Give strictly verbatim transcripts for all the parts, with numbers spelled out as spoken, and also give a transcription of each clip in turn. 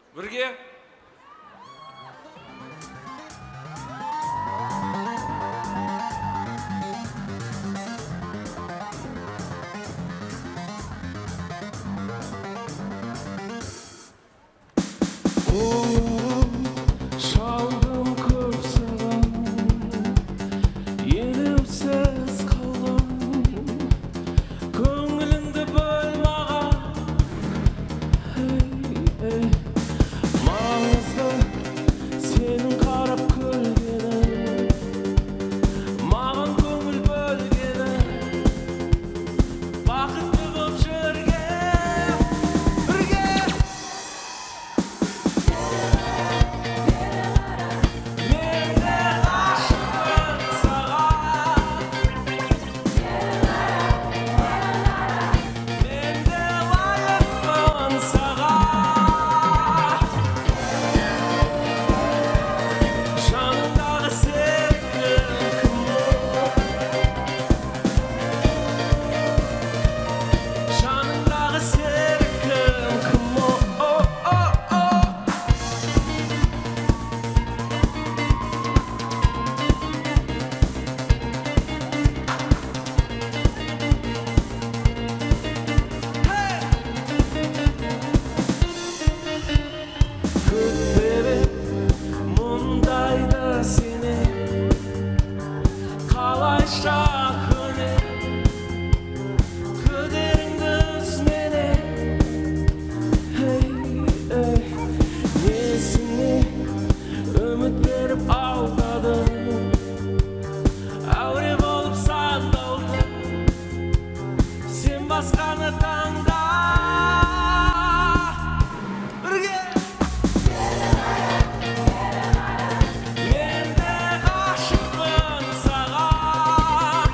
Бірге? Шалдым көп саған, елеусіз қалам, көңіліңді бөл маған. Маңызды сенің қарап күлгенің, маған көңіл бөлгенің, бақытты боп жүрген бірге. Басқаны таңда бірге. Мен де ғашықпын саған,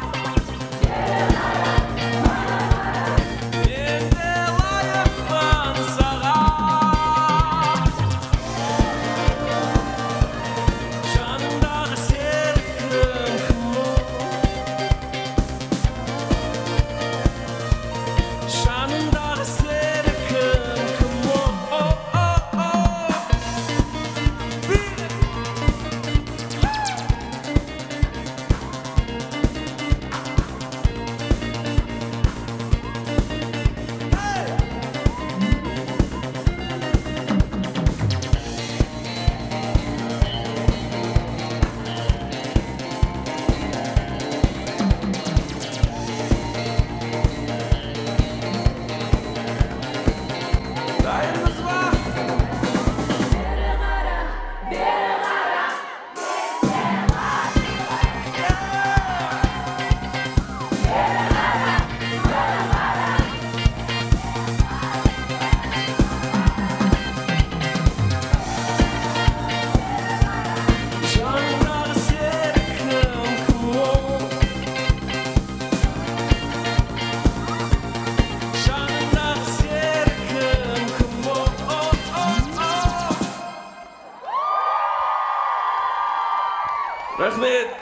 мен де лайықпын саған, жанымдағы серігім кім ол? Жанымдағы серігім кім ол? Дайынбыз ба? Бері қара, бері қара, бері қара. Бері қара, бері қара. Жанымдағы серігім кім ол? Жанымдағы серігім кім ол? Рахмет!